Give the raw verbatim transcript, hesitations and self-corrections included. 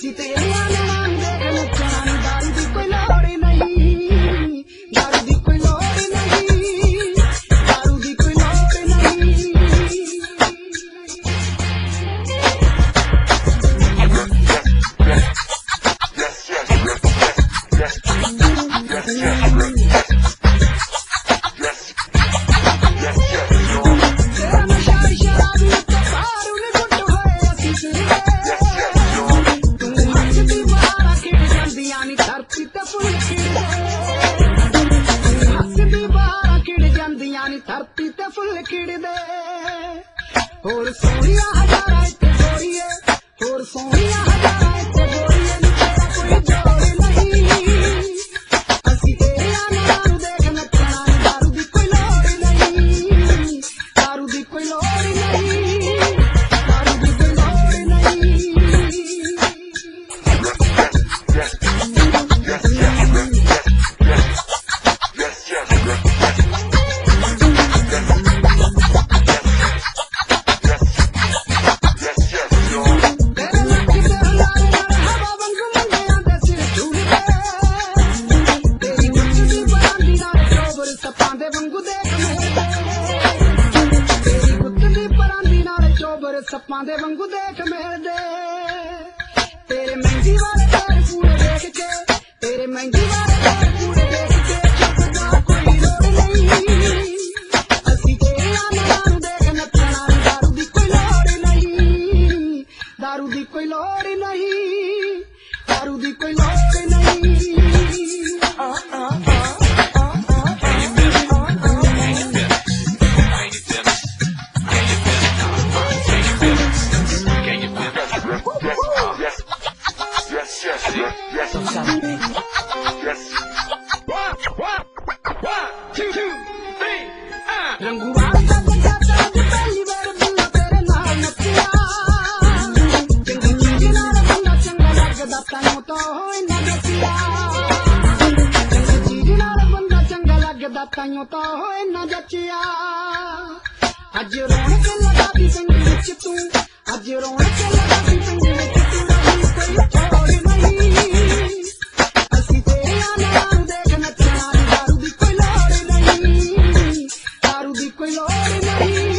ਅਸੀਂ ਤੇਰੇ ਨਾਲ ਦੇਖ ਨੱਚਣਾ ਨੀ, ਦਾਰੂ ਦੀ ਕੋਈ ਲੋੜ ਨਹੀਂ, ਦਾਰੂ ਦੀ ਕੋਈ ਲੋੜ ਨਹੀਂ, ਦਾਰੂ ਦੀ ਕੋਈ ਲੋੜ ਨਹੀਂ। ਧਰਤੀ ਤੇ ਫੁੱਲ ਖਿੜਦੇ ਹੋਰ ਸੋਹਣੀਆਂ ਹਜ਼ਾਰਾਂ ਇੱਥੇ ਗੋਰੀਏ, ਹੋਰ ਸੋਹਣੀਆਂ ਹਜ਼ਾਰਾਂ ਇੱਥੇ ਗੋਰੀਏ ਨੀ ਤੇਰਾ ਕੋਈ ਜੋੜ ਨਹੀਂ। ਅਸੀਂ ਤੇਰੇ ਨਾਲ ਦੇਖ ਨੱਚਣਾ ਨੀ, ਦਾਰੂ ਦੀ ਕੋਈ ਲੋੜ ਨਹੀਂ, ਦਾਰੂ ਦੀ ਕੋਈ ਲੋੜ ਨਹੀਂ, ਦਾਰੂ ਦੀ ਕੋਈ ਲੋੜ ਨਹੀਂ। ਸੱਪਾਂ ਦੇ ਵਾਂਗੂ ਦੇਖ ਮਿਲਦੇ ਤੇਰੇ ਮਹਿੰਦੀ ਵਾਲੇ ਪੈਰ ਪੂਰੇ ਦੇਖ ਕੇ, ਤੇਰੇ ਮਹਿੰਦੀ ਵਾਲੇ ਪੈਰ ਪੂਰੇ ਦੇਖ ਕੇ ਚੁੱਪਦਾ ਕੋਈ ਲੋੜ ਨਹੀਂ। ਅਸੀਂ ਤੇਰੇ ਨਾਲ ਦੇਖ ਨੱਚਣਾ ਨੀ, ਦਾਰੂ ਦੀ ਕੋਈ ਲੋੜ ਨਹੀਂ, ਦਾਰੂ ਦੀ ਕੋਈ ਲੋੜ ਨਹੀਂ, ਦਾਰੂ ਦੀ ਕੋਈ ਲੋੜ ਨਹੀਂ। Yes, I'm sorry, baby. Yes. One, one, one, two, two, three, ah. Rangu ਵਾਲਾ ਬੱਚਾ ਤਾਂ ਪਹਿਲੀ ਵਾਰ ਬਿੱਲਾ ਤੇਰੇ ਨਾਲ ਨੱਚਿਆ, ਚੰਗੀ ਚੀਜ਼ ਨਾਲ ਬੰਦਾ ਚੰਗਾ ਲੱਗਦਾ ਤੈਨੂੰ ਤਾਂ ਹੋਏ ਨਾ ਜੱਚਿਆ, ਚੰਗੀ ਚੀਜ਼ ਨਾਲ ਬੰਦਾ ਚੰਗਾ ਲੱਗਦਾ ਤੈਨੂੰ ਤਾਂ ਹੋਏ ਨਾ ਜੱਚਿਆ। ਅੱਜ ਰੌਣਕ ਲਗਾਤੀ ਪਿੰਡ ਵਿੱਚ ਤੂੰ, ਅੱਜ ਰੌਣਕ ਲਗਾਤੀ ਪਿੰਡ ਵਿੱਚ ਤੂੰ, ਰਹੀ ਕੋਈ ਹੋਰ ਨਹੀਂ। ਅਸੀਂ ਤੇਰੇ ਨਾਲ ਦੇਖ ਨੱਚਣਾ ਨੀ, ਦਾਰੂ ਦੀ ਕੋਈ ਲੋੜ ਨਹੀਂ, ਦਾਰੂ ਦੀ ਕੋਈ ਲੋੜ ਨਹੀਂ।